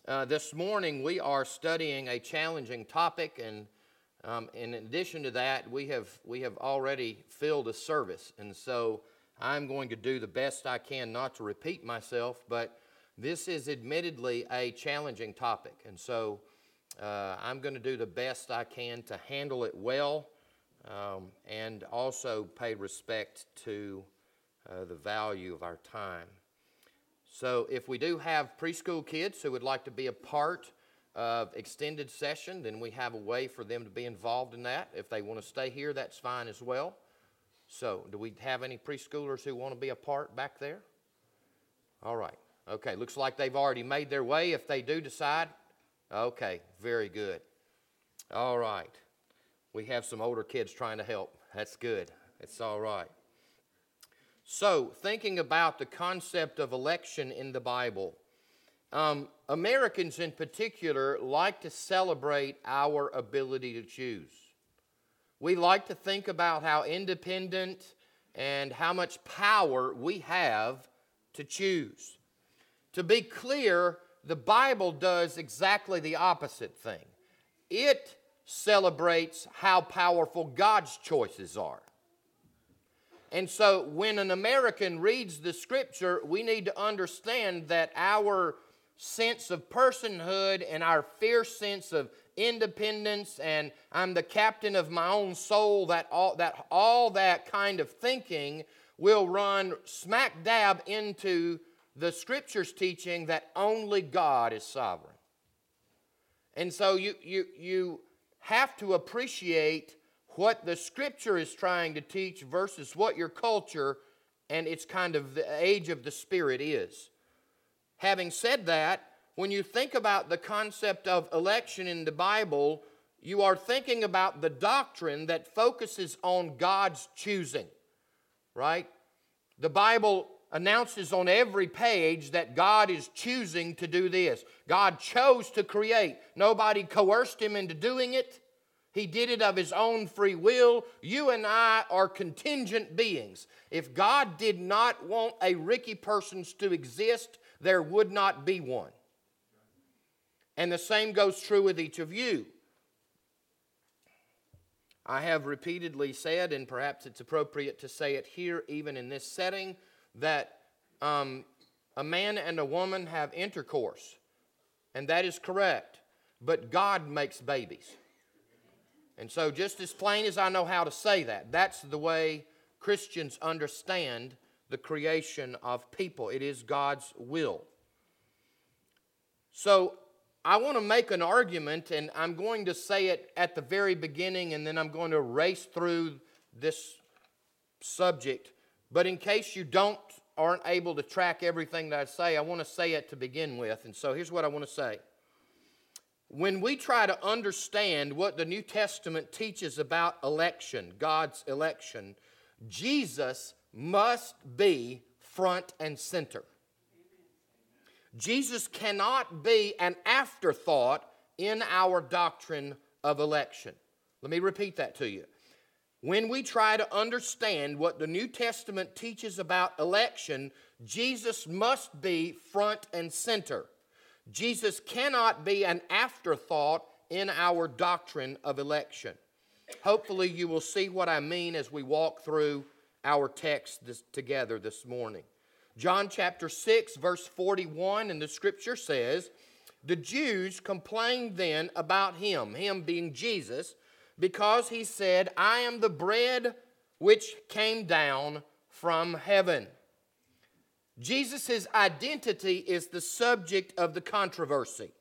This morning we are studying a challenging topic, and in addition to that, we have already filled a service, and so I'm going to do the best I can not to repeat myself, but this is admittedly a challenging topic, and so I'm going to do the best I can to handle it well, and also pay respect to the value of our time. So if we do have preschool kids who would like to be a part of extended session, then we have a way for them to be involved in that. If they want to stay here, that's fine as well. So do we have any preschoolers who want to be a part back there? All right. Okay, looks like they've already made their way if they do decide. Okay, very good. All right. We have some older kids trying to help. That's good. It's all right. So, thinking about the concept of election in the Bible, Americans in particular like to celebrate our ability to choose. We like to think about how independent and how much power we have to choose. To be clear, the Bible does exactly the opposite thing. It celebrates how powerful God's choices are. And so when an American reads the Scripture, we need to understand that our sense of personhood and our fierce sense of independence and I'm the captain of my own soul, that all that kind of thinking will run smack dab into the Scripture's teaching that only God is sovereign. And so you have to appreciate what the Scripture is trying to teach versus what your culture and its kind of the age of the Spirit is. Having said that, when you think about the concept of election in the Bible, you are thinking about the doctrine that focuses on God's choosing, right? The Bible announces on every page that God is choosing to do this. God chose to create. Nobody coerced Him into doing it. He did it of His own free will. You and I are contingent beings. If God did not want a Ricky Persons to exist, there would not be one. And the same goes true with each of you. I have repeatedly said, and perhaps it's appropriate to say it here, even in this setting, that a man and a woman have intercourse. And that is correct. But God makes babies. And so just as plain as I know how to say that, that's the way Christians understand the creation of people. It is God's will. So I want to make an argument, and I'm going to say it at the very beginning, and then I'm going to race through this subject. But in case you aren't able to track everything that I say, I want to say it to begin with. And so here's what I want to say. When we try to understand what the New Testament teaches about election, God's election, Jesus must be front and center. Jesus cannot be an afterthought in our doctrine of election. Let me repeat that to you. When we try to understand what the New Testament teaches about election, Jesus must be front and center. Jesus cannot be an afterthought in our doctrine of election. Hopefully you will see what I mean as we walk through our text together this morning. John chapter 6 verse 41, and the Scripture says, "The Jews complained then about him being Jesus, because he said, 'I am the bread which came down from heaven.'" Jesus' identity is the subject of the controversy.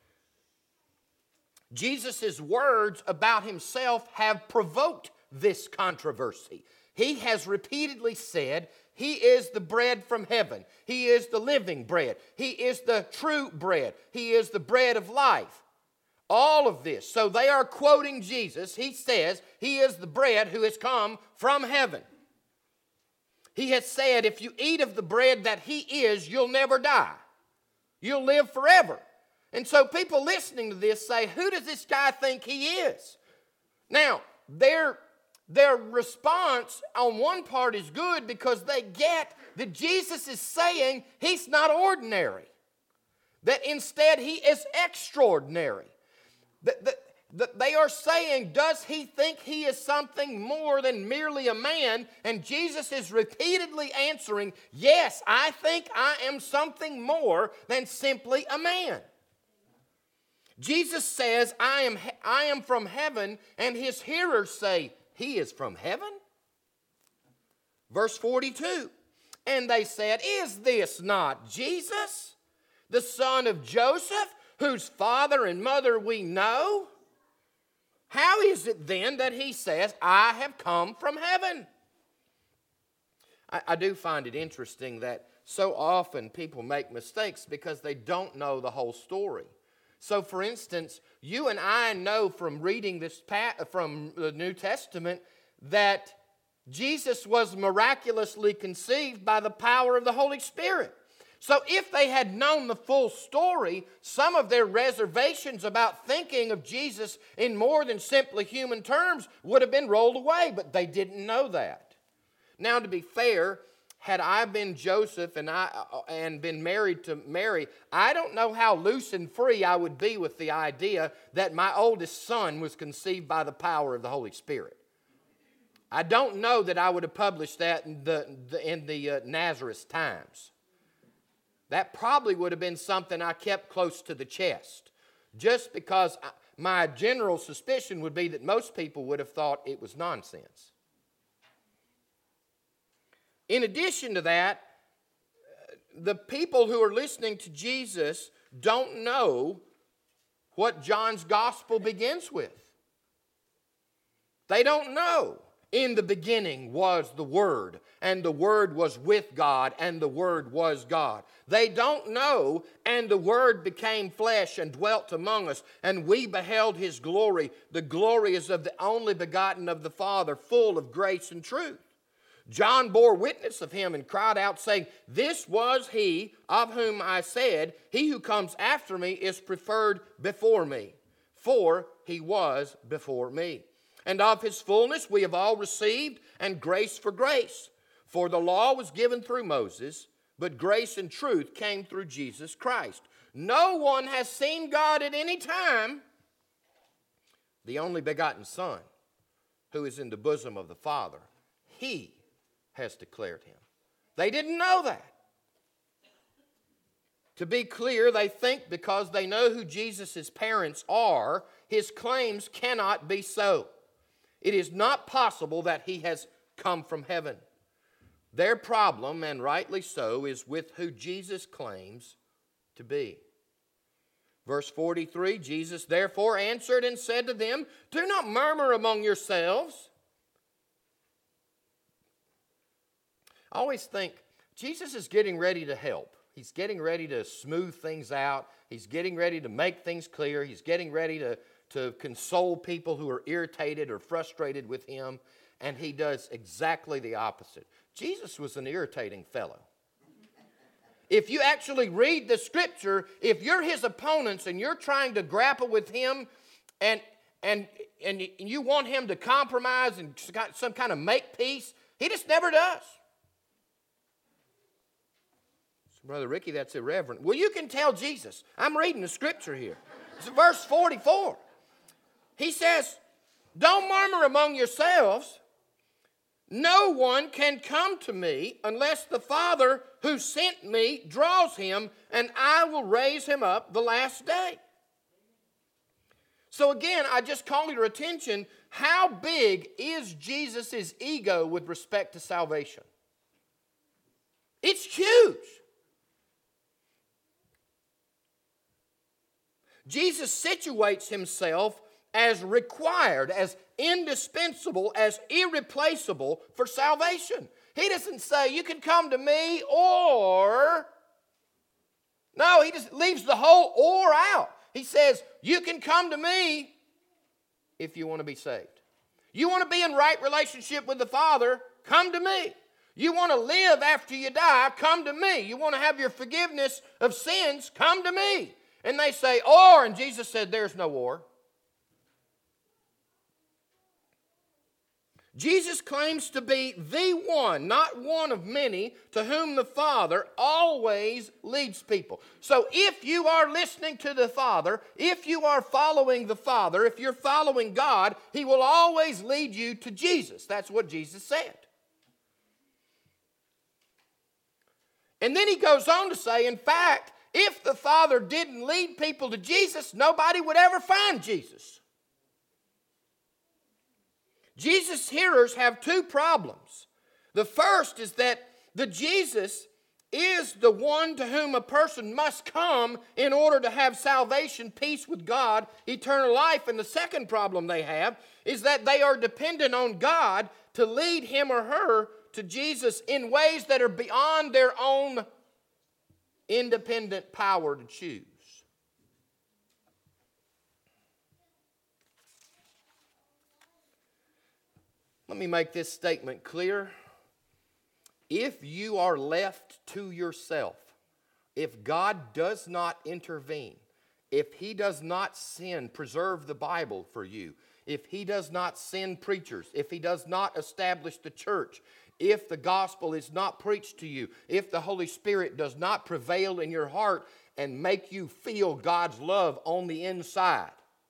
Jesus' words about himself have provoked this controversy. He has repeatedly said he is the bread from heaven. He is the living bread. He is the true bread. He is the bread of life. All of this. So they are quoting Jesus. He says he is the bread who has come from heaven. He has said, if you eat of the bread that he is, you'll never die. You'll live forever. And so people listening to this say, who does this guy think he is? Now, their response on one part is good because they get that Jesus is saying he's not ordinary. That instead he is extraordinary. They are saying, does he think he is something more than merely a man? And Jesus is repeatedly answering, yes, I think I am something more than simply a man. Jesus says, I am from heaven, and his hearers say, he is from heaven? Verse 42, and they said, is this not Jesus, the son of Joseph, whose father and mother we know? How is it then that he says, I have come from heaven? I do find it interesting that so often people make mistakes because they don't know the whole story. So, for instance, you and I know from reading this from the New Testament that Jesus was miraculously conceived by the power of the Holy Spirit. So if they had known the full story, some of their reservations about thinking of Jesus in more than simply human terms would have been rolled away, but they didn't know that. Now, to be fair, had I been Joseph and been married to Mary, I don't know how loose and free I would be with the idea that my oldest son was conceived by the power of the Holy Spirit. I don't know that I would have published that in the Nazareth Times. That probably would have been something I kept close to the chest, just because my general suspicion would be that most people would have thought it was nonsense. In addition to that, the people who are listening to Jesus don't know what John's gospel begins with. They don't know. In the beginning was the Word, and the Word was with God, and the Word was God. They don't know, and the Word became flesh and dwelt among us, and we beheld His glory. The glory is of the only begotten of the Father, full of grace and truth. John bore witness of Him and cried out, saying, this was He of whom I said, he who comes after me is preferred before me, for He was before me. And of His fullness we have all received, and grace for grace. For the law was given through Moses, but grace and truth came through Jesus Christ. No one has seen God at any time. The only begotten Son, who is in the bosom of the Father, He has declared Him. They didn't know that. To be clear, they think because they know who Jesus' parents are, His claims cannot be so. It is not possible that He has come from heaven. Their problem, and rightly so, is with who Jesus claims to be. Verse 43, Jesus therefore answered and said to them, do not murmur among yourselves. I always think Jesus is getting ready to help. He's getting ready to smooth things out. He's getting ready to make things clear. He's getting ready to console people who are irritated or frustrated with Him, and He does exactly the opposite. Jesus was an irritating fellow. If you actually read the Scripture, if you're His opponents and you're trying to grapple with Him and you want Him to compromise and some kind of make peace, He just never does. So, Brother Ricky, that's irreverent. Well, you can tell Jesus. I'm reading the Scripture here. It's verse 44. He says, don't murmur among yourselves. No one can come to me unless the Father who sent me draws him, and I will raise him up the last day. So again, I just call your attention, how big is Jesus' ego with respect to salvation? It's huge. Jesus situates Himself as required, as indispensable, as irreplaceable for salvation. He doesn't say, you can come to me or... No, He just leaves the whole or out. He says, you can come to me if you want to be saved. You want to be in right relationship with the Father, come to me. You want to live after you die, come to me. You want to have your forgiveness of sins, come to me. And they say, or, and Jesus said, there's no or. Jesus claims to be the one, not one of many, to whom the Father always leads people. So if you are listening to the Father, if you are following the Father, if you're following God, He will always lead you to Jesus. That's what Jesus said. And then He goes on to say, in fact, if the Father didn't lead people to Jesus, nobody would ever find Jesus. Jesus' hearers have two problems. The first is that the Jesus is the one to whom a person must come in order to have salvation, peace with God, eternal life. And the second problem they have is that they are dependent on God to lead him or her to Jesus in ways that are beyond their own independent power to choose. Let me make this statement clear. If you are left to yourself, if God does not intervene, if He does not preserve the Bible for you, if He does not send preachers, if He does not establish the church, if the gospel is not preached to you, if the Holy Spirit does not prevail in your heart and make you feel God's love on the inside,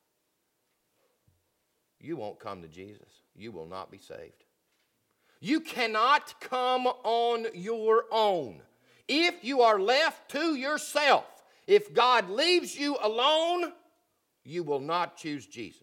you won't come to Jesus. You will not be saved. You cannot come on your own. If you are left to yourself, if God leaves you alone, you will not choose Jesus.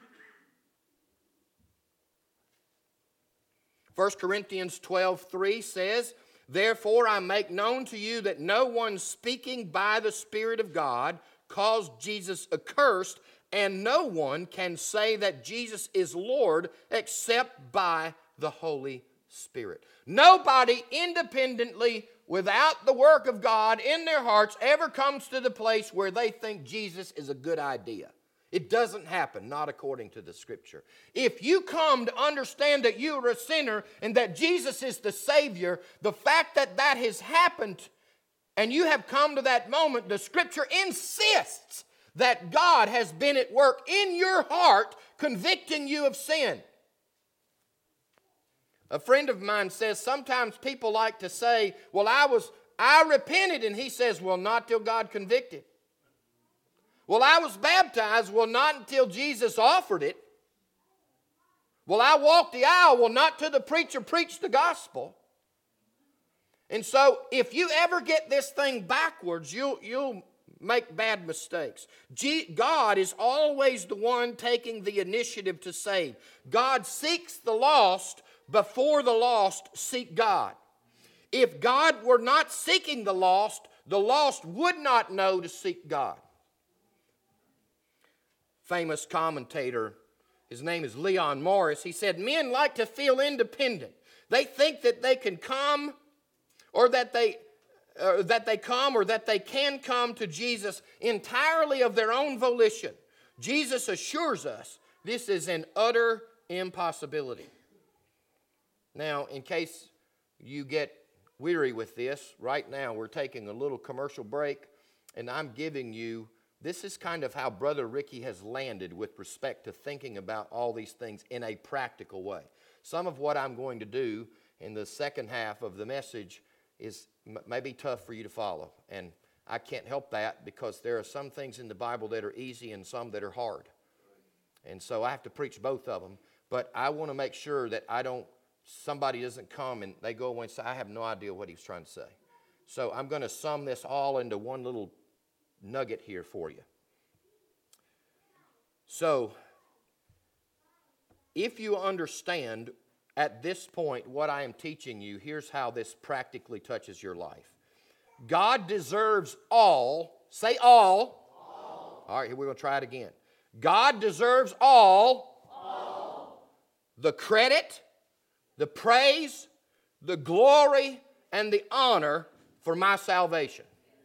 1 Corinthians 12:3 says, "Therefore I make known to you that no one speaking by the Spirit of God calls Jesus accursed, and no one can say that Jesus is Lord except by the Holy Spirit." Nobody independently, without the work of God in their hearts, ever comes to the place where they think Jesus is a good idea. It doesn't happen, not according to the Scripture. If you come to understand that you are a sinner and that Jesus is the Savior, the fact that that has happened and you have come to that moment, the Scripture insists that God has been at work in your heart convicting you of sin. A friend of mine says sometimes people like to say, well, I repented, and he says, well, not till God convicted. Well, I was baptized, well, not until Jesus offered it. Well, I walked the aisle, well, not till the preacher preached the gospel. And so if you ever get this thing backwards, you'll make bad mistakes. God is always the one taking the initiative to save. God seeks the lost before the lost seek God. If God were not seeking the lost would not know to seek God. Famous commentator, his name is Leon Morris, he said, men like to feel independent. They think that they can come or that they can come to Jesus entirely of their own volition. Jesus assures us this is an utter impossibility. Now, in case you get weary with this, right now we're taking a little commercial break, and I'm giving you, this is kind of how Brother Ricky has landed with respect to thinking about all these things in a practical way. Some of what I'm going to do in the second half of the message is maybe tough for you to follow, and I can't help that because there are some things in the Bible that are easy and some that are hard. And so I have to preach both of them, but I want to make sure that somebody doesn't come and they go away and say, I have no idea what he's trying to say. So I'm going to sum this all into one little nugget here for you. So, if you understand at this point what I am teaching you, here's how this practically touches your life. God deserves all, say all. All right, here we're going to try it again. God deserves all. The credit, the praise, the glory, and the honor for my salvation.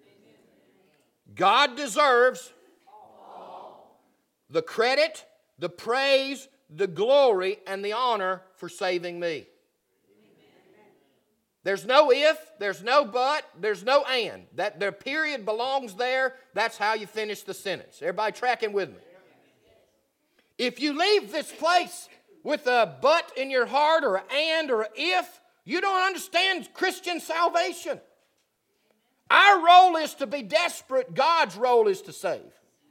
God deserves all. The credit, the praise, the glory, and the honor for saving me. There's no if, there's no but, there's no and. That the period belongs there. That's how you finish the sentence. Everybody tracking with me? If you leave this place with a but in your heart or an and or an if, you don't understand Christian salvation. Our role is to be desperate. God's role is to save.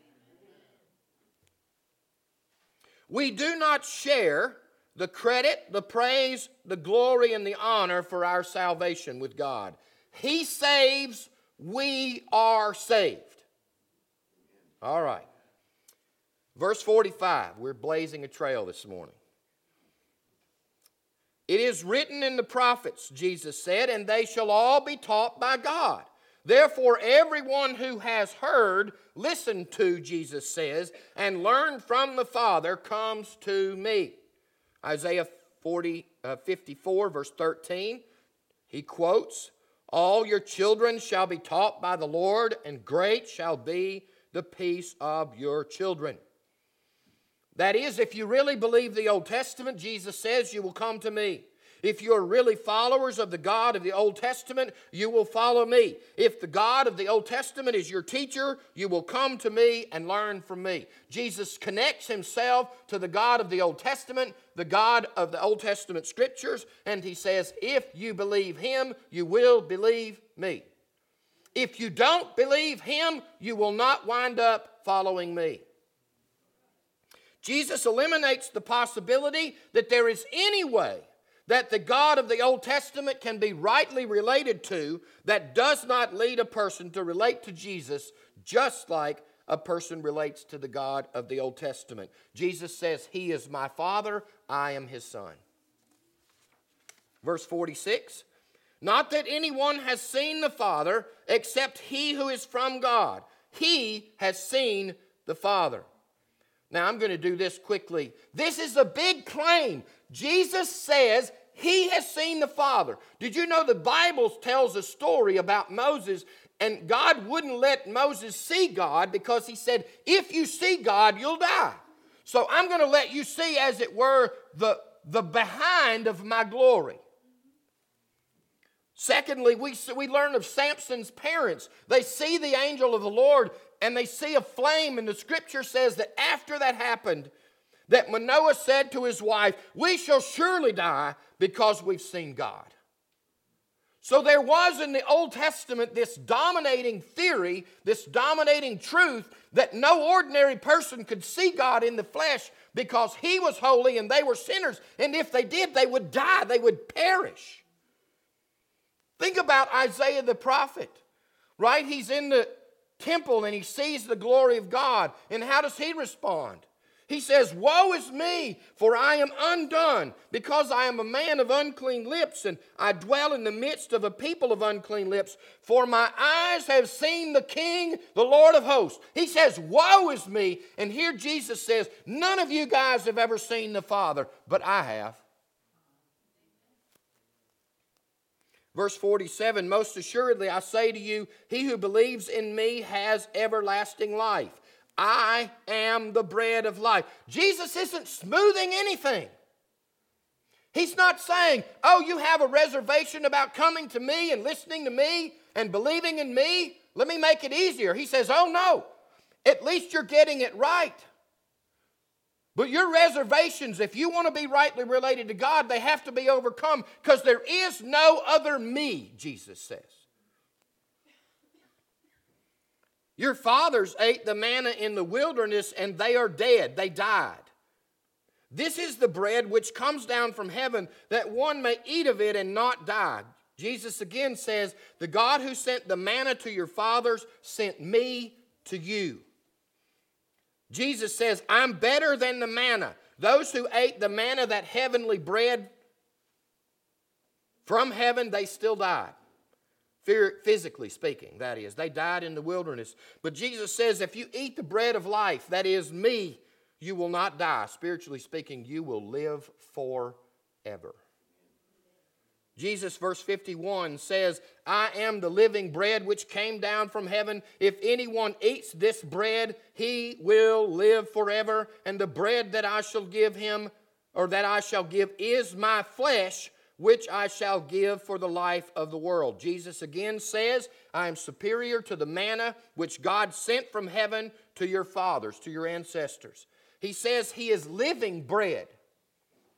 We do not share the credit, the praise, the glory, and the honor for our salvation with God. He saves, we are saved. All right. Verse 45, we're blazing a trail this morning. It is written in the prophets, Jesus said, and they shall all be taught by God. Therefore, everyone who has heard, listened to, Jesus says, and learned from the Father comes to me. Isaiah 54, verse 13, he quotes, all your children shall be taught by the Lord, and great shall be the peace of your children. That is, if you really believe the Old Testament, Jesus says, you will come to me. If you are really followers of the God of the Old Testament, you will follow me. If the God of the Old Testament is your teacher, you will come to me and learn from me. Jesus connects himself to the God of the Old Testament, the God of the Old Testament Scriptures, and he says, if you believe him, you will believe me. If you don't believe him, you will not wind up following me. Jesus eliminates the possibility that there is any way that the God of the Old Testament can be rightly related to that does not lead a person to relate to Jesus just like a person relates to the God of the Old Testament. Jesus says, he is my Father, I am his Son. Verse 46, not that anyone has seen the Father except he who is from God. He has seen the Father. Now, I'm going to do this quickly. This is a big claim. Jesus says he has seen the Father. Did you know the Bible tells a story about Moses, and God wouldn't let Moses see God because he said, if you see God, you'll die. So I'm going to let you see, as it were, the behind of my glory. Secondly, we learn of Samson's parents. They see the angel of the Lord and they see a flame, and the Scripture says that after that happened, that Manoah said to his wife, we shall surely die because we've seen God. So there was in the Old Testament this dominating theory, this dominating truth that no ordinary person could see God in the flesh because he was holy and they were sinners, and if they did, they would die, they would perish. Think about Isaiah the prophet, right? He's in the temple and he sees the glory of God. And how does he respond? He says, woe is me, for I am undone, because I am a man of unclean lips, and I dwell in the midst of a people of unclean lips. For my eyes have seen the King, the Lord of hosts. He says, woe is me. And here Jesus says, none of you guys have ever seen the Father, but I have. Verse 47, most assuredly I say to you, he who believes in me has everlasting life. I am the bread of life. Jesus isn't smoothing anything. He's not saying, oh, you have a reservation about coming to me and listening to me and believing in me. Let me make it easier. He says, oh no, at least you're getting it right. But your reservations, if you want to be rightly related to God, they have to be overcome because there is no other me, Jesus says. Your fathers ate the manna in the wilderness and they are dead. They died. This is the bread which comes down from heaven that one may eat of it and not die. Jesus again says, the God who sent the manna to your fathers sent me to you. Jesus says, I'm better than the manna. Those who ate the manna, that heavenly bread from heaven, they still died. Physically speaking, that is. They died in the wilderness. But Jesus says, if you eat the bread of life, that is me, you will not die. Spiritually speaking, you will live forever. Jesus, verse 51, says, I am the living bread which came down from heaven. If anyone eats this bread, he will live forever. And the bread that I shall give him, or that I shall give, is my flesh, which I shall give for the life of the world. Jesus again says, I am superior to the manna which God sent from heaven to your fathers, to your ancestors. He says he is living bread.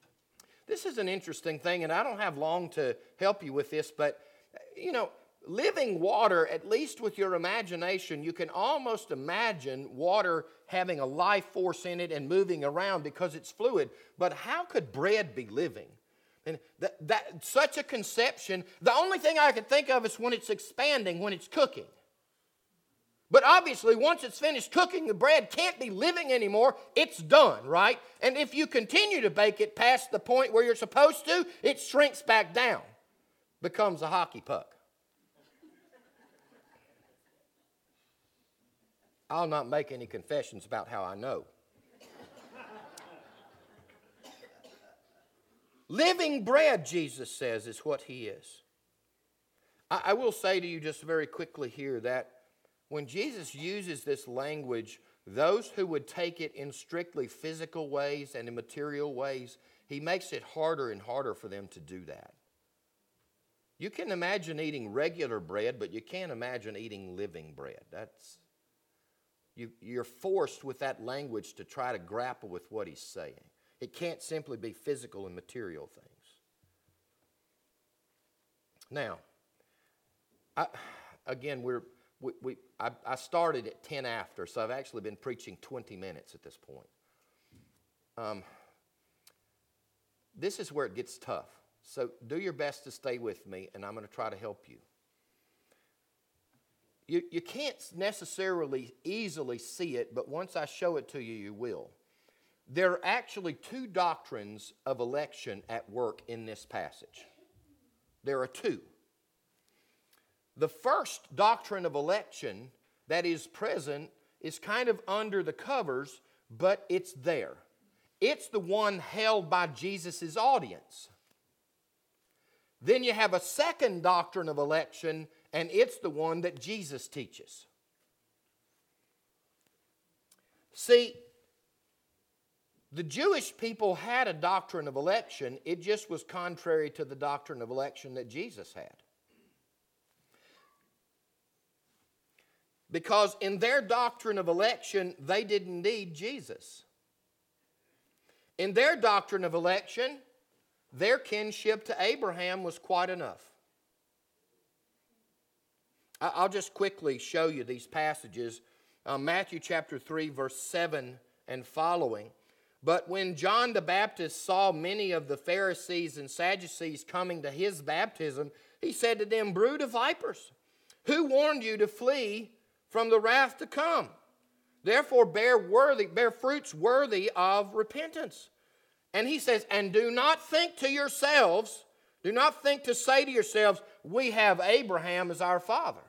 this is an interesting thing, and I don't have long to help you with this, but, living water, at least with your imagination, you can almost imagine water having a life force in it and moving around because it's fluid. But how could bread be living? And that such a conception, the only thing I can think of is when it's expanding, when it's cooking. But obviously, once it's finished cooking, the bread can't be living anymore. It's done, right? And if you continue to bake it past the point where you're supposed to, it shrinks back down, becomes a hockey puck. I'll not make any confessions about how I know. Living bread, Jesus says, is what he is. I will say to you just very quickly here that when Jesus uses this language, those who would take it in strictly physical ways and in material ways, he makes it harder and harder for them to do that. You can imagine eating regular bread, but you can't imagine eating living bread. You're forced with that language to try to grapple with what he's saying. It can't simply be physical and material things. Now, I started at 10 after, so I've actually been preaching 20 minutes at this point. This is where it gets tough. So do your best to stay with me, and I'm going to try to help you. You can't necessarily easily see it, but once I show it to you, you will. There are actually two doctrines of election at work in this passage. There are two. The first doctrine of election that is present is kind of under the covers, but it's there. It's the one held by Jesus' audience. Then you have a second doctrine of election, and it's the one that Jesus teaches. See, the Jewish people had a doctrine of election. It just was contrary to the doctrine of election that Jesus had. Because in their doctrine of election, they didn't need Jesus. In their doctrine of election, their kinship to Abraham was quite enough. I'll just quickly show you these passages. Matthew chapter 3, verse 7 and following. But when John the Baptist saw many of the Pharisees and Sadducees coming to his baptism, he said to them, "Brood of vipers, who warned you to flee from the wrath to come? Therefore bear fruits worthy of repentance." And he says, "And do not think to say to yourselves, we have Abraham as our father.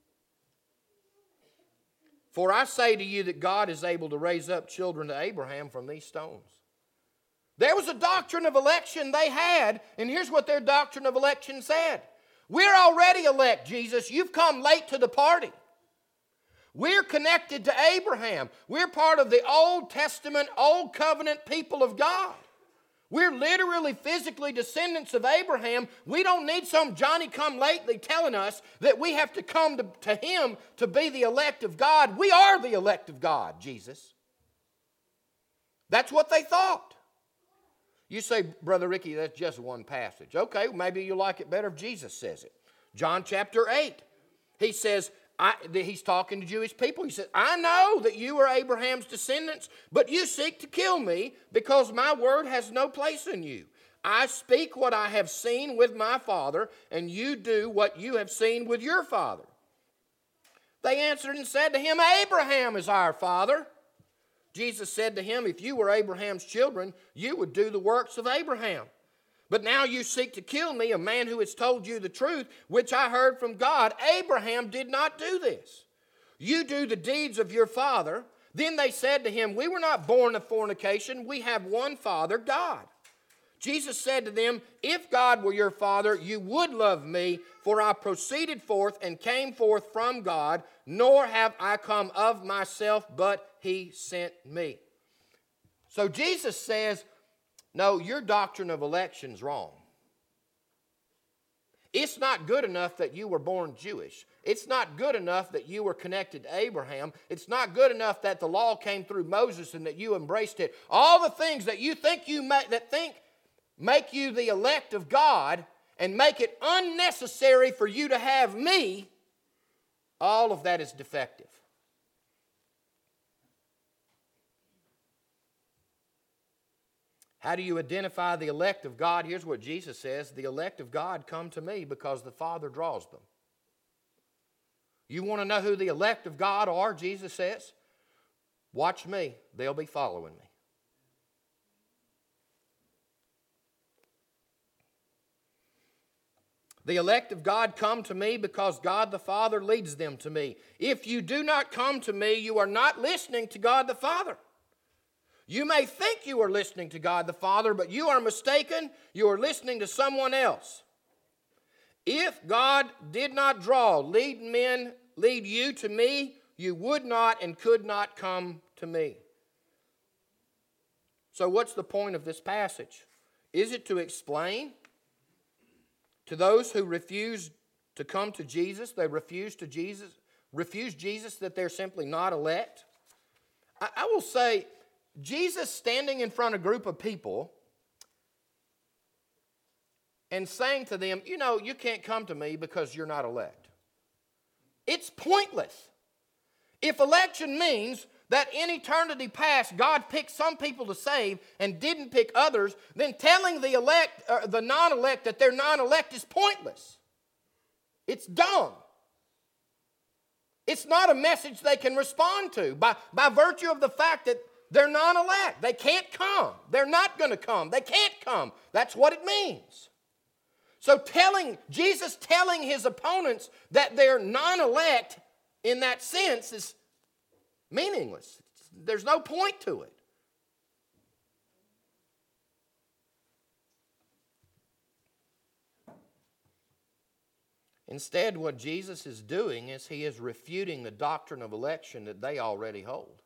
For I say to you that God is able to raise up children to Abraham from these stones." There was a doctrine of election they had, and here's what their doctrine of election said. We're already elect, Jesus. You've come late to the party. We're connected to Abraham. We're part of the Old Testament, Old Covenant people of God. We're literally, physically descendants of Abraham. We don't need some Johnny-come-lately telling us that we have to come to him to be the elect of God. We are the elect of God, Jesus. That's what they thought. You say, Brother Ricky, that's just one passage. Okay, maybe you like it better if Jesus says it. John chapter 8. He says, he's talking to Jewish people. He said, "I know that you are Abraham's descendants, but you seek to kill me because my word has no place in you. I speak what I have seen with my father, and you do what you have seen with your father." They answered and said to him, "Abraham is our father." Jesus said to him, "If you were Abraham's children, you would do the works of Abraham. But now you seek to kill me, a man who has told you the truth, which I heard from God. Abraham did not do this. You do the deeds of your father." Then they said to him, "We were not born of fornication. We have one Father, God." Jesus said to them, "If God were your Father, you would love me, for I proceeded forth and came forth from God, nor have I come of myself, but he sent me." So Jesus says, no, your doctrine of election's wrong. It's not good enough that you were born Jewish. It's not good enough that you were connected to Abraham. It's not good enough that the law came through Moses and that you embraced it. All the things that you think make you the elect of God and make it unnecessary for you to have me, all of that is defective. How do you identify the elect of God? Here's what Jesus says: the elect of God come to me because the Father draws them. You want to know who the elect of God are, Jesus says? Watch me. They'll be following me. The elect of God come to me because God the Father leads them to me. If you do not come to me, you are not listening to God the Father. You may think you are listening to God the Father, but you are mistaken. You are listening to someone else. If God did not lead you to me, you would not and could not come to me. So what's the point of this passage? Is it to explain to those who refuse to come to Jesus, they refuse Jesus, that they're simply not elect? I will say, Jesus standing in front of a group of people and saying to them, you can't come to me because you're not elect. It's pointless. If election means that in eternity past, God picked some people to save and didn't pick others, then telling the elect, the non-elect that they're non-elect is pointless. It's dumb. It's not a message they can respond to by virtue of the fact that they're non-elect. They can't come. They're not going to come. They can't come. That's what it means. So Jesus telling his opponents that they're non-elect in that sense is meaningless. There's no point to it. Instead, what Jesus is doing is he is refuting the doctrine of election that they already hold.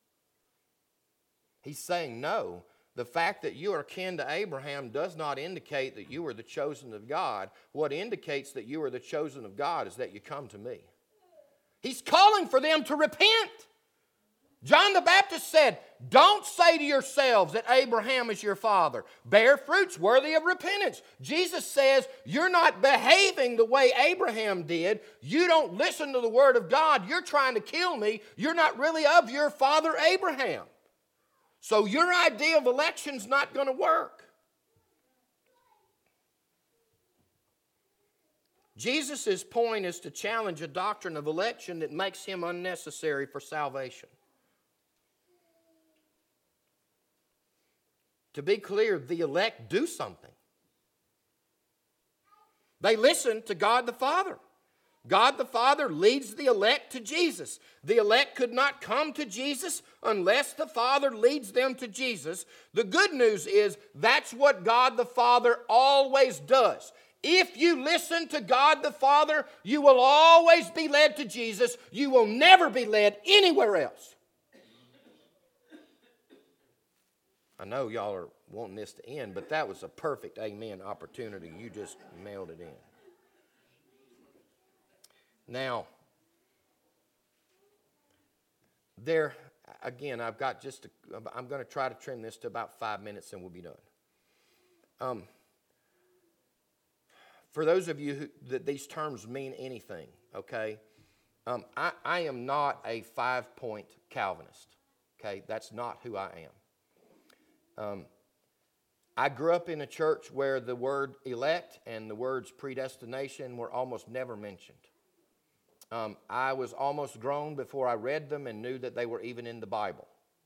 He's saying, no, the fact that you are kin to Abraham does not indicate that you are the chosen of God. What indicates that you are the chosen of God is that you come to me. He's calling for them to repent. John the Baptist said, don't say to yourselves that Abraham is your father. Bear fruits worthy of repentance. Jesus says, you're not behaving the way Abraham did. You don't listen to the word of God. You're trying to kill me. You're not really of your father Abraham. So your idea of election's not going to work. Jesus' point is to challenge a doctrine of election that makes him unnecessary for salvation. To be clear, the elect do something. They listen to God the Father. God the Father leads the elect to Jesus. The elect could not come to Jesus unless the Father leads them to Jesus. The good news is that's what God the Father always does. If you listen to God the Father, you will always be led to Jesus. You will never be led anywhere else. I know y'all are wanting this to end, but that was a perfect amen opportunity. You just mailed it in. Now, again, I'm going to try to trim this to about 5 minutes and we'll be done. For those of you that these terms mean anything, okay, I am not a 5-point Calvinist, okay? That's not who I am. I grew up in a church where the word elect and the words predestination were almost never mentioned. I was almost grown before I read them and knew that they were even in the Bible.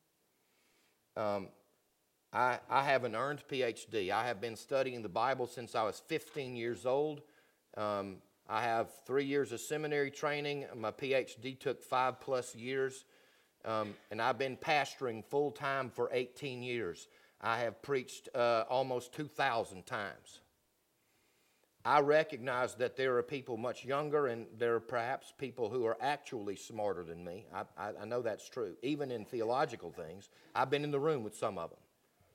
I have an earned PhD. I have been studying the Bible since I was 15 years old. I have 3 years of seminary training. My PhD took 5+ years. And I've been pastoring full-time for 18 years. I have preached almost 2,000 times. I recognize that there are people much younger and there are perhaps people who are actually smarter than me. I know that's true. Even in theological things, I've been in the room with some of them.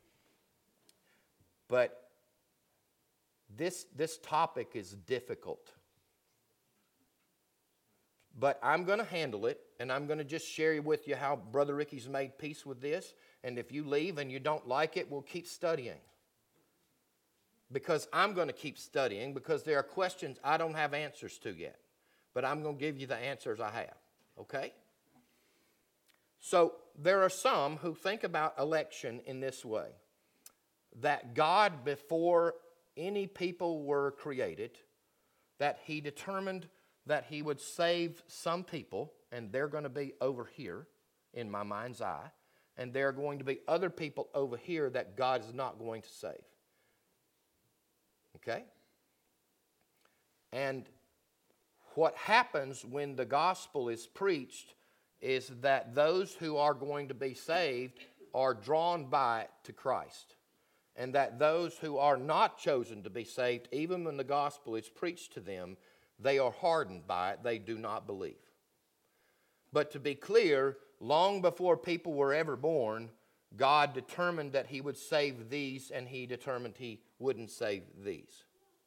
But this topic is difficult. But I'm going to handle it, and I'm going to just share with you how Brother Ricky's made peace with this. And if you leave and you don't like it, we'll keep studying. because I'm going to keep studying, because there are questions I don't have answers to yet. But I'm going to give you the answers I have, okay? So there are some who think about election in this way, that God, before any people were created, that He determined that He would save some people, and they're going to be over here in my mind's eye, and there are going to be other people over here that God is not going to save. Okay? And what happens when the gospel is preached is that those who are going to be saved are drawn by it to Christ. And that those who are not chosen to be saved, even when the gospel is preached to them, they are hardened by it. They do not believe. But to be clear, long before people were ever born, God determined that He would save these, and He determined He wouldn't save these.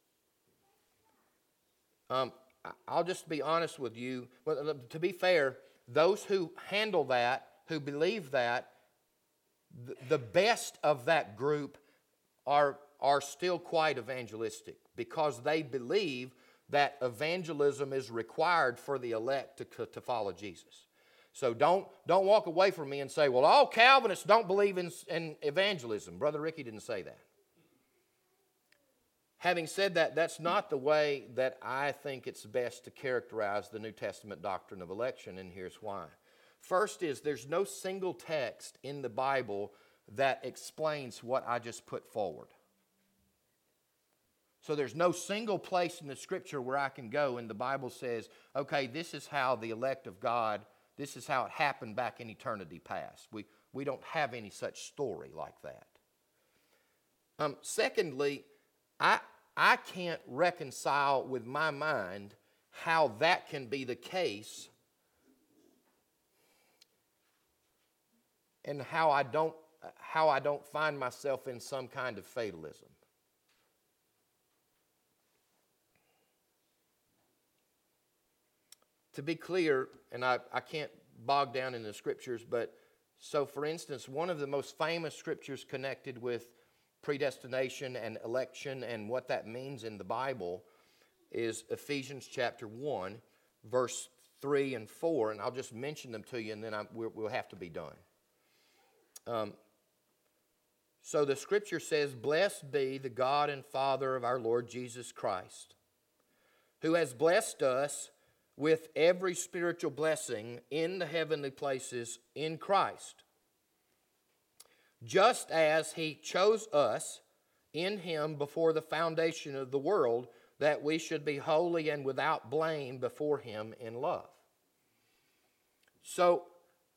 I'll just be honest with you. Well, to be fair, those who handle that, who believe that, the best of that group are still quite evangelistic, because they believe that evangelism is required for the elect to follow Jesus. So don't walk away from me and say, well, all Calvinists don't believe in evangelism. Brother Ricky didn't say that. Having said that, that's not the way that I think it's best to characterize the New Testament doctrine of election, and here's why. First is, there's no single text in the Bible that explains what I just put forward. So there's no single place in the Scripture where I can go and the Bible says, okay, this is how the elect of God, this is how it happened back in eternity past. We don't have any such story like that. Secondly, I can't reconcile with my mind how that can be the case, and how I don't find myself in some kind of fatalism. To be clear, and I can't bog down in the Scriptures, but so for instance, one of the most famous Scriptures connected with predestination and election and what that means in the Bible is Ephesians chapter 1, verse 3 and 4, and I'll just mention them to you, and then we'll have to be done. So the Scripture says, "Blessed be the God and Father of our Lord Jesus Christ, who has blessed us with every spiritual blessing in the heavenly places in Christ, just as He chose us in Him before the foundation of the world, that we should be holy and without blame before Him in love." So,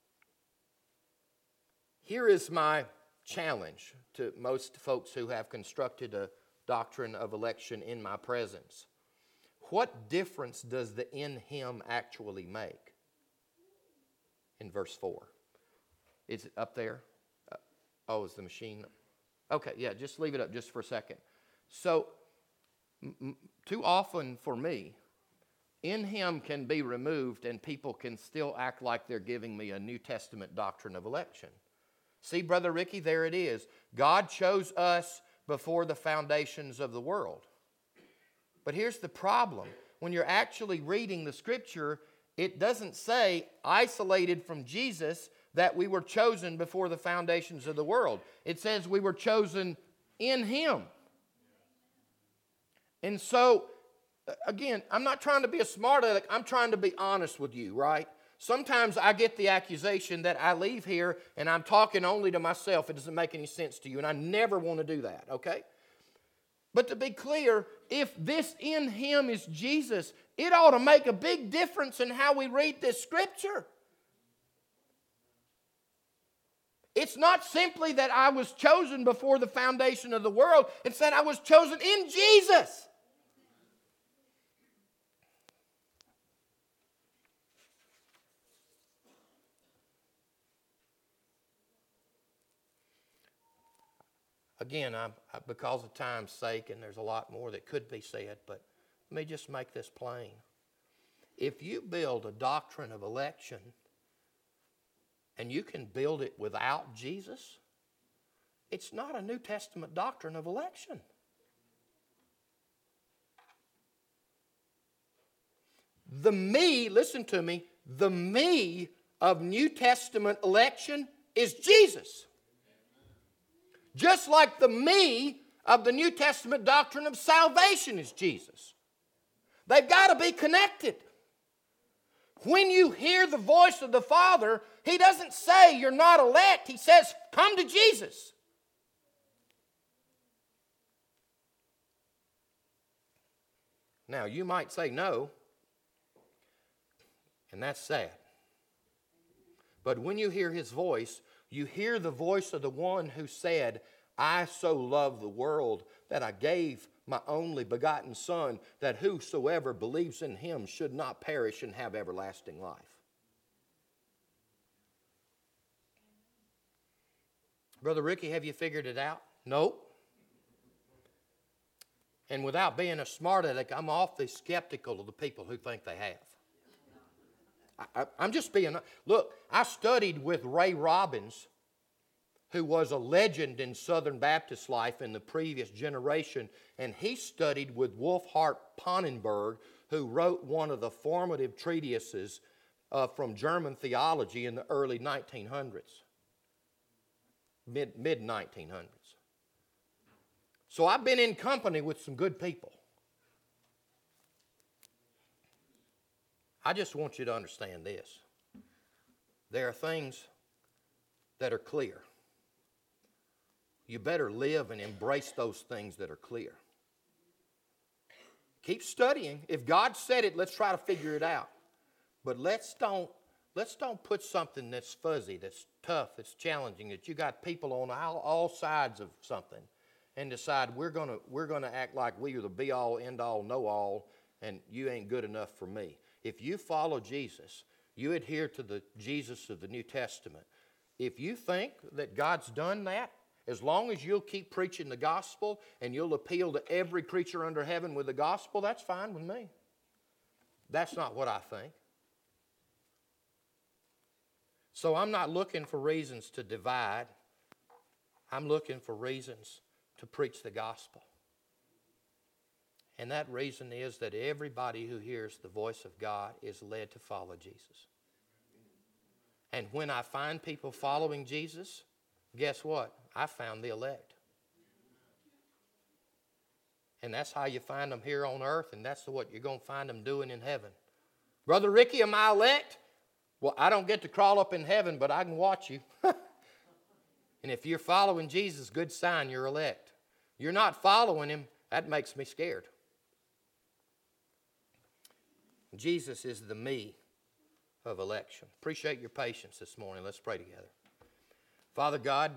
here is my challenge to most folks who have constructed a doctrine of election in my presence. What difference does the "in Him" actually make? In verse 4. Is it up there? Oh, is the machine? Okay, yeah, just leave it up just for a second. So, too often for me, "in Him" can be removed and people can still act like they're giving me a New Testament doctrine of election. See, Brother Ricky, there it is. God chose us before the foundations of the world. But here's the problem. When you're actually reading the Scripture, it doesn't say, isolated from Jesus, that we were chosen before the foundations of the world. It says we were chosen in Him. And so, again, I'm not trying to be a smart aleck. I'm trying to be honest with you, right? Sometimes I get the accusation that I leave here and I'm talking only to myself. It doesn't make any sense to you, and I never want to do that, okay? But to be clear, if this "in Him" is Jesus, it ought to make a big difference in how we read this Scripture. It's not simply that I was chosen before the foundation of the world. It's that I was chosen in Jesus. Again, because of time's sake, and there's a lot more that could be said, but let me just make this plain. If you build a doctrine of election and you can build it without Jesus, it's not a New Testament doctrine of election. The me, listen to me, the me of New Testament election is Jesus. Just like the me of the New Testament doctrine of salvation is Jesus. They've got to be connected. When you hear the voice of the Father, He doesn't say you're not elect. He says, come to Jesus. Now, you might say no, and that's sad. But when you hear His voice, you hear the voice of the one who said, I so love the world that I gave my only begotten Son, that whosoever believes in Him should not perish and have everlasting life. Brother Ricky, have you figured it out? Nope. And without being a smart aleck, I'm awfully skeptical of the people who think they have. I'm just being, look, I studied with Ray Robbins, who was a legend in Southern Baptist life in the previous generation, and he studied with Wolfhart Pannenberg, who wrote one of the formative treatises from German theology in the early 1900s, mid-1900s. So I've been in company with some good people. I just want you to understand this. There are things that are clear. You better live and embrace those things that are clear. Keep studying. If God said it, let's try to figure it out. But let's don't put something that's fuzzy, that's tough, that's challenging, that you got people on all sides of something, and decide we're gonna act like we are the be-all, end-all, know-all, and you ain't good enough for me. If you follow Jesus, you adhere to the Jesus of the New Testament. If you think that God's done that, as long as you'll keep preaching the gospel and you'll appeal to every creature under heaven with the gospel, that's fine with me. That's not what I think. So I'm not looking for reasons to divide. I'm looking for reasons to preach the gospel. And that reason is that everybody who hears the voice of God is led to follow Jesus. And when I find people following Jesus, guess what? I found the elect. And that's how you find them here on earth, and that's what you're going to find them doing in heaven. Brother Ricky, am I elect? Well, I don't get to crawl up in heaven, but I can watch you. And if you're following Jesus, good sign you're elect. You're not following Him, that makes me scared. Jesus is the me of election. Appreciate your patience this morning. Let's pray together. Father God,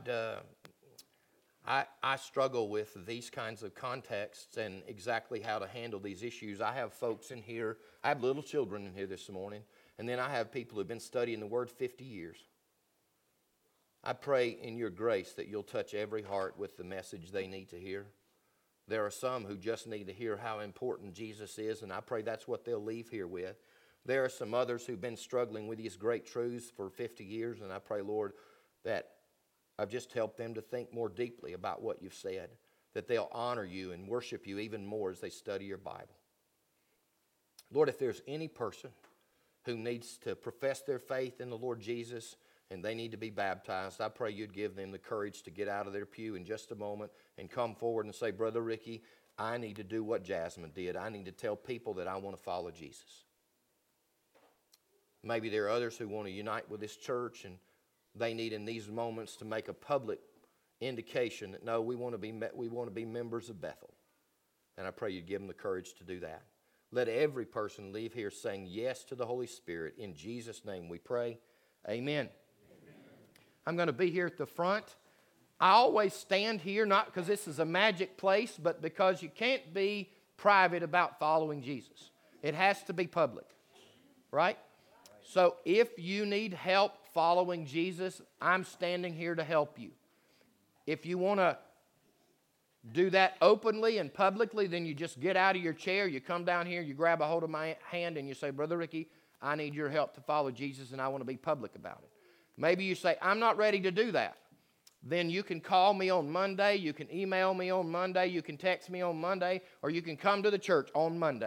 I struggle with these kinds of contexts and exactly how to handle these issues. I have folks in here, I have little children in here this morning, and then I have people who have been studying the Word 50 years. I pray in your grace that you'll touch every heart with the message they need to hear. There are some who just need to hear how important Jesus is, and I pray that's what they'll leave here with. There are some others who've been struggling with these great truths for 50 years, and I pray, Lord, that I've just helped them to think more deeply about what you've said, that they'll honor you and worship you even more as they study your Bible. Lord, if there's any person who needs to profess their faith in the Lord Jesus and they need to be baptized, I pray you'd give them the courage to get out of their pew in just a moment and come forward and say, Brother Ricky, I need to do what Jasmine did. I need to tell people that I want to follow Jesus. Maybe there are others who want to unite with this church and they need in these moments to make a public indication that, no, we want to be members of Bethel. And I pray you'd give them the courage to do that. Let every person leave here saying yes to the Holy Spirit. In Jesus' name we pray. Amen. I'm going to be here at the front. I always stand here, not because this is a magic place, but because you can't be private about following Jesus. It has to be public, right? So if you need help following Jesus, I'm standing here to help you. If you want to do that openly and publicly, then you just get out of your chair, you come down here, you grab a hold of my hand, and you say, Brother Ricky, I need your help to follow Jesus, and I want to be public about it. Maybe you say, I'm not ready to do that. Then you can call me on Monday, you can email me on Monday, you can text me on Monday, or you can come to the church on Monday,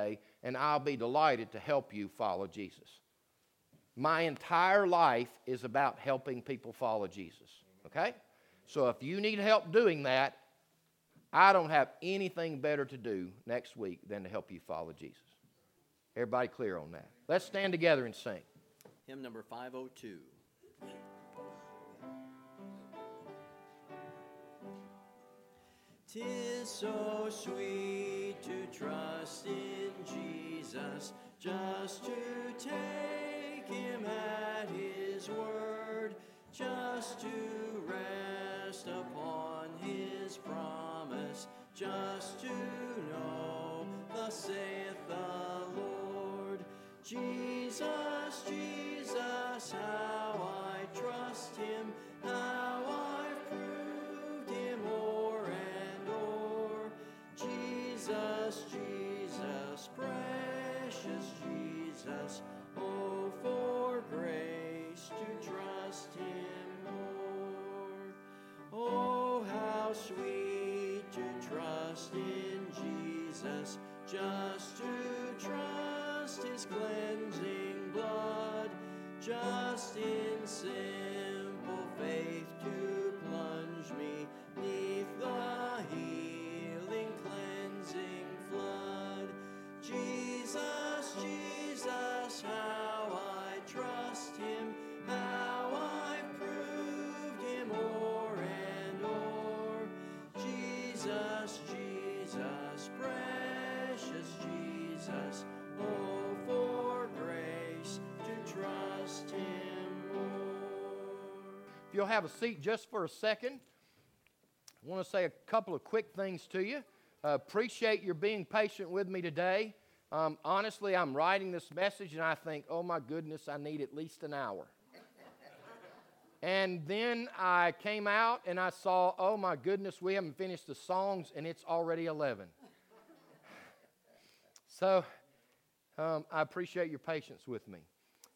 and I'll be delighted to help you follow Jesus. My entire life is about helping people follow Jesus, okay? So if you need help doing that, I don't have anything better to do next week than to help you follow Jesus. Everybody clear on that? Let's stand together and sing. Hymn number 502. "'Tis so sweet to trust in Jesus, just to take him at his word, just to rest upon his promise, just to know, thus saith the Lord. Jesus, Jesus, how I trust him, how I've proved him o'er and o'er. Jesus, Jesus, precious Jesus, oh, for grace to trust him more. Oh, how sweet to trust in Jesus, just to trust his cleansing blood, just in simple faith to plunge me 'neath the healing, cleansing flood. Jesus, Jesus, how I trust him, how I've proved him o'er and o'er. Jesus, Jesus, precious Jesus, oh, for grace to trust him more. If you'll have a seat just for a second, I want to say a couple of quick things to you. Appreciate your being patient with me today. Honestly, I'm writing this message and I think, oh my goodness, I need at least an hour. And then I came out and I saw, oh my goodness, we haven't finished the songs and it's already 11. So I appreciate your patience with me.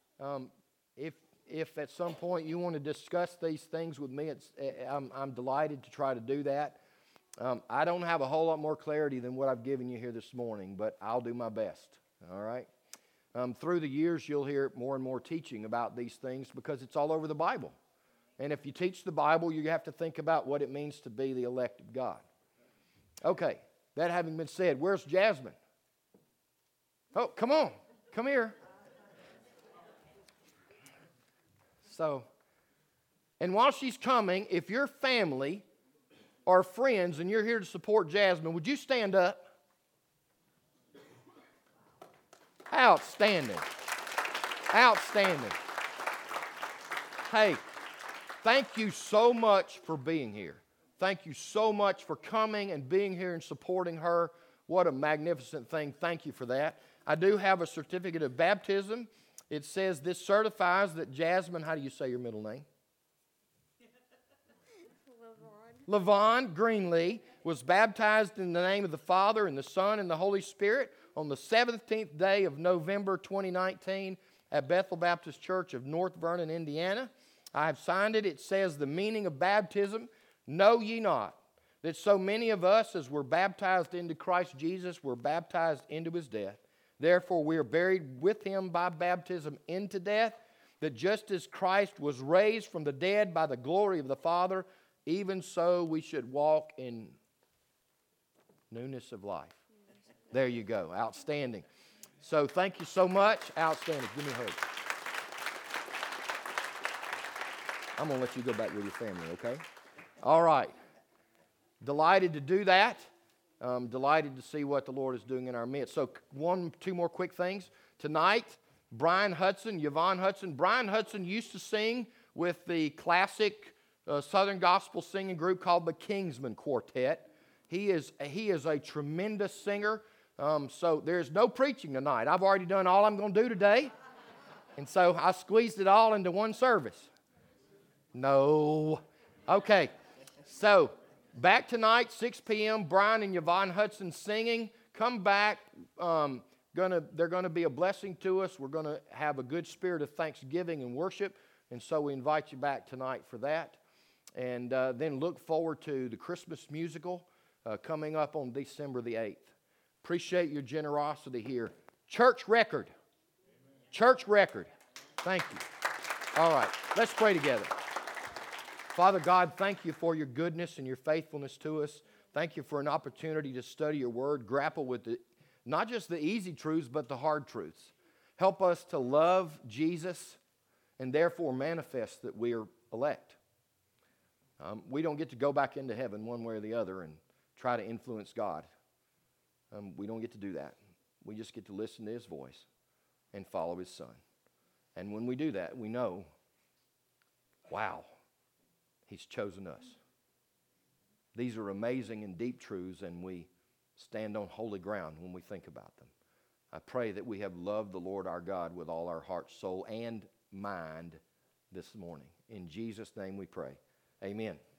If at some point you want to discuss these things with me, I'm delighted to try to do that. I don't have a whole lot more clarity than what I've given you here this morning, but I'll do my best, all right? Through the years, you'll hear more and more teaching about these things because it's all over the Bible. And if you teach the Bible, you have to think about what it means to be the elect of God. Okay, that having been said, where's Jasmine? Oh, come on, come here. So, and while she's coming, if your family or friends and you're here to support Jasmine, would you stand up? Outstanding. Outstanding. Hey, thank you so much for being here. Thank you so much for coming and being here and supporting her. What a magnificent thing. Thank you for that. I do have a certificate of baptism. It says this certifies that Jasmine, how do you say your middle name? Levon Greenlee was baptized in the name of the Father and the Son and the Holy Spirit on the 17th day of November 2019 at Bethel Baptist Church of North Vernon, Indiana. I have signed it. It says the meaning of baptism, know ye not that so many of us as were baptized into Christ Jesus were baptized into his death. Therefore we are buried with him by baptism into death, that just as Christ was raised from the dead by the glory of the Father, even so we should walk in newness of life. There you go. Outstanding. So thank you so much. Outstanding. Give me a hug. I'm going to let you go back with your family, okay? All right. Delighted to do that. Delighted to see what the Lord is doing in our midst. So two more quick things. Tonight, Brian Hudson, Yvonne Hudson. Brian Hudson used to sing with the classic Southern gospel singing group called the Kingsmen Quartet. He is a tremendous singer. So there's no preaching tonight. I've already done all I'm going to do today. And so I squeezed it all into one service. No. Okay. So back tonight, 6 p.m., Brian and Yvonne Hudson singing. Come back. They're going to be a blessing to us. We're going to have a good spirit of thanksgiving and worship. And so we invite you back tonight for that. And then look forward to the Christmas musical coming up on December the 8th. Appreciate your generosity here Church record. Church record. Thank you. All right, let's pray together. Father God, thank you for your goodness and your faithfulness to us. Thank you for an opportunity to study your word, grapple with not just the easy truths, but the hard truths. Help us to love Jesus and therefore manifest that we are elect. We don't get to go back into heaven one way or the other and try to influence God. We don't get to do that. We just get to listen to His voice and follow His Son. And when we do that, we know, wow, He's chosen us. These are amazing and deep truths, and we stand on holy ground when we think about them. I pray that we have loved the Lord our God with all our heart, soul, and mind this morning. In Jesus' name we pray. Amen.